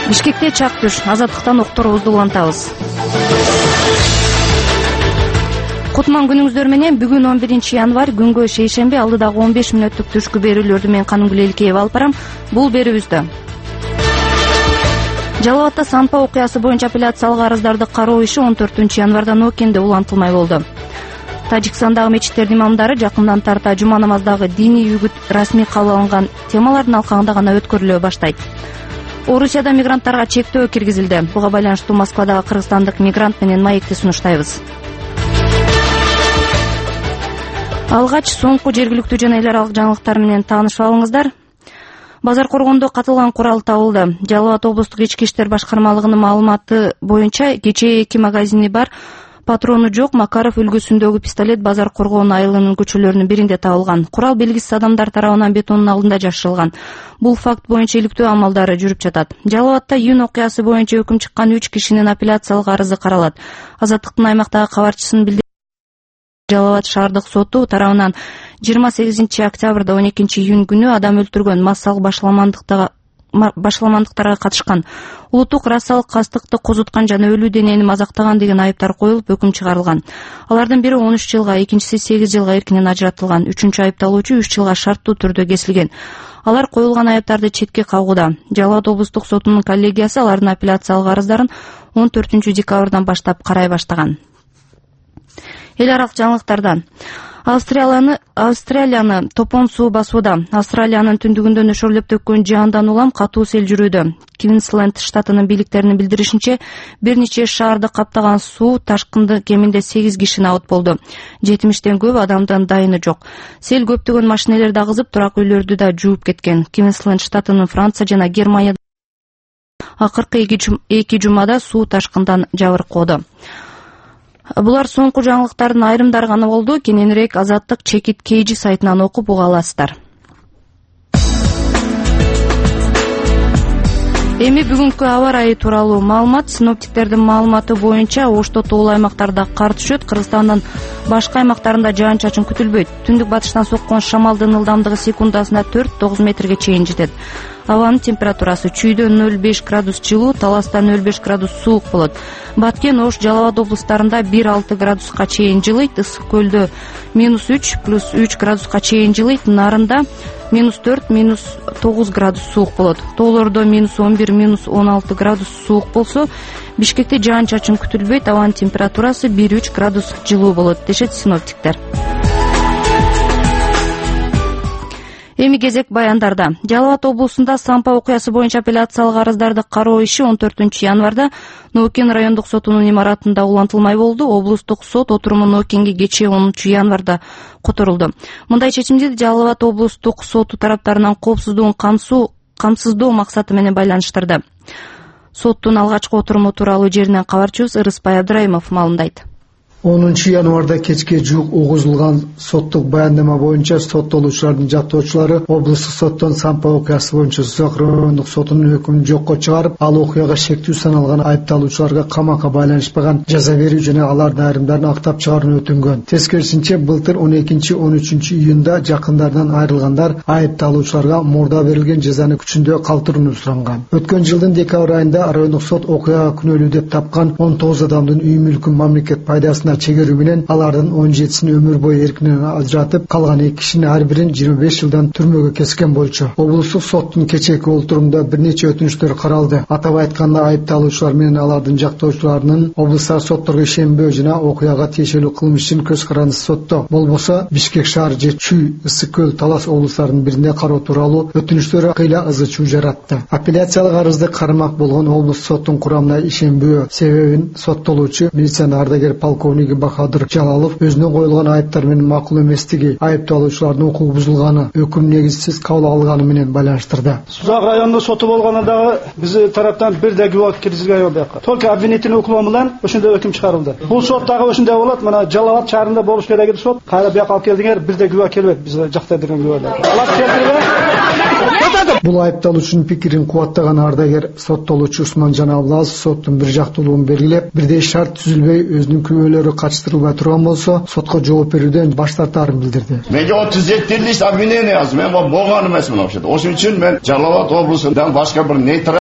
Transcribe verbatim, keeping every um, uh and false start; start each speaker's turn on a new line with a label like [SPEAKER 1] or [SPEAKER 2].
[SPEAKER 1] Бишкекте чак түш, азаттыктан окторубузду улантабыз. Кутман күнүңүздөр менен. Бүгүн он биринчи январь, күнгө шейшемби, алдыдагы он беш мүнөттүк түшкү берүүлөрдү мен Канымгүл Эликеева алып барам. Бул берүүбүздө Жалал Абадта Санпа окуясы боюнча апелляциялык арыздарды кароо иши он төртүнчү январда Нокенде улантылмай болду. Тажикстандагы мечиттердин имамдары жакындан тарта жума намаздагы диний үгүт расмий кабыл алынган темалардын алкагында гана өткөрүлө баштайт. Орусияда мигранттарга чектөө киргизилди. Буга байланыштуу Москвадагы кыргызстандык мигрант менен маекти сунуштайбыз. Алгач соңку жергиликтүү жана эл аралык жаңылыктар менен таанышып алыңыздар. Базар коргондо катылган курал табылды. Жалал Абад облустук ички иштер башкармалыгынын маалыматы боюнча кечээ эки магазини бар, патрону жок Макаров үлгүсүндөгү пистолет Базар Коргон айылынын көчөлөрүнүн биринде табылган. Курал белгисиз адамдар тарабынан бетондун алдында жашырылган. Бул факт боюнча иликтөө амалдары жүрүп жатат. Жалал Абадта июнь окуясы боюнча өкүм чыккан үч кишинин апелляциялык арызы каралат. Азаттыктын аймактагы кабарчысын билди. Жалал Абад шаардык соту тарабынан жыйырма сегизинчи октябрда он экинчи июнь күнү адам өлтүргөн массалык башаламандыктага башаламандыктарга катышкан, улуттук расалык кастыкты козуткан жана өлүү денени мазактаган деген айыптар коюлуп өкүм чыгарылган. Алардын бири он үч жылга, экинчиси сегиз жылга эркинен ажыратылган. Үчүнчү айыпталуучу үч жылга шарттуу түрдө кесилген. Алар коюлган айыптарды четке кагууда. Жалал Абад облустук сотунун коллегиясы алардын апелляциялык арыздарын он төртүнчү декабрдан баштап карай баштаган. Эл аралык жаңылыктардан Австралияны Австралияны топон суу басууда. Австралиянын түндүгүндө нөшөрлөп төккөн жаандан улам катуу сел жүрүүдө. Квинсленд штатынын бийликтеринин билдиришинче, бир нече шаарды каптаган суу ташкынды кеминде сегиз кишини абыт болду. жетимиштен көп адамдын дайыны жок. Сел көптөгөн машинелерди агызып, турак үйлөрдү да жууп кеткен. Квинсленд штатынын Франция жана Германия акыркы эки жумада суу ташкындан жабыркоодо. Булар соңку жаңылыктардын айрымдары гана болду. Кененирээк Азаттык Чекит Кейжи сайтынан окуп уга аласыздар. Эми бүгүнкү аба ырайы тууралуу маалымат. Синоптиктердин маалыматы боюнча Ошто тоолуу аймактарда кар түшөт. Кыргызстандын башка аймактарында жаан-чачын күтүлбөйт. Түндүк батыштан соккон шамалдын ылдамдыгы секундасына төрт тогуз метрге чейин жетет. Абанын температурасы чүйдө нөл беш градус жылуу, Таласта нөл беш градус суук болот. Баткен, Ош, Жалал Абад облустарында бир алты градуска чейин жылыйт. Ысык көлдө минус үч плюс үч градуска чейин жылыйт. Нарында минус төрт минус тогуз градус суук болот. Тоолордо минус он бир минус он алты градус суук болсо, Бишкекте жаан-чачын күтүлбөйт. Абанын температурасы бир үч градус жылуу болот, дешет синоптиктер. Эми кезек баяндарда. Жалал Абад облусунда Санпа окуясы боюнча апелляциялык арыздарды кароо иши он төртүнчү январда Нокен райондук сотунун имаратында улантылмай болду. Облустук сот отуруму Нокенге кечээ онунчу январда которулду. Мындай чечимди Жалал Абад облустук соту тараптарынан коопсуздугун камсыздоо максаты менен байланыштырды. Соттун алгачкы отуруму тууралуу жеринен кабарчыбыз Ырыспай Абдрайымов маалымдайт.
[SPEAKER 2] онунчу январда кечке жуук угузулган соттук баяндама боюнча соттолуучулардын жактоочулары облустук соттон Санпа окуясы боюнча Сузак райондук сотунун өкүмүн жокко чыгарып, ал окуяга шектүү саналган айыпталуучуларга камакка байланышпаган жаза берүү жана алардын айрымдарын актап чыгарууну өтүнгөн. Тескерисинче, былтыр он экинчи он үчүнчү июнда жакындарынан айрылгандар айыпталуучуларга мурда берилген жазаны күчүндө калтырууну суранган. Өткөн жылдын декабрь айында райондук сот окуяга күнөөлүү деп тапкан он тогуз адамдын үй мүлкүн мамлекет пайдасына чегерүү менен алардын он жетисин өмүр бою эркинен ажыратып, калган эки кишини ар бирин жыйырма беш жылдан түрмөгө кескен болчу. Облустук соттун кечээки отурумда бир нече өтүнүчтөр каралды. Атап айтканда, айыпталуучулар менен алардын жактоочуларынын облустар сотторго ишенбөө жана окуяга тиешелүү кылмыш үчүн көз каранды сотто. Болбосо Бишкек шаар же Чүй, Ысык көл, Талас облустарынын биринде кароо тууралуу өтүнүчтөр кыйла ызы чуу жаратты. Апелляциялык арызды кармак болгон облустук соттун курамына ишенбөө себебин соттолуучу милиция ардагер полковник Бахадыр Жалалов өзүнө коюлган айыптар менен макул эместиги, айыпталуучулардын укугу бузулганы, өкүм негизсиз кабыл алганы менен байланыштырды.
[SPEAKER 3] Сузак райондук соту болгондо дагы биз тараптан бир да күбө киргизилген жок бияка. Только обвинительный уклон менен ошондой өкүм чыгарылды. Бул сот дагы ошондой болот. Мына Жалал Абад шаарында болуш керек эди сот. Кайра бияка алып келдиңер, бир да күбө келбейт. Биз жактырдырган күбөлөр. Алат келтирбей.
[SPEAKER 2] Бул айыпталуучунун пикирин кубаттаган ардагер соттолуучу Усман Жанабулазов соттун бир жактуулугун белгилеп, бирдей шарт түзүлбөй өзүнүн күбөлөрү качтырылбай турган болсо, сотко жооп берүүдөн баш тартаарын билдирди.
[SPEAKER 4] Менге отуз жети лист обвинение аз, мен болгон эмесмин вообще. Ошон үчүн мен Жалал Абад облусундан башка бир нейтралдуу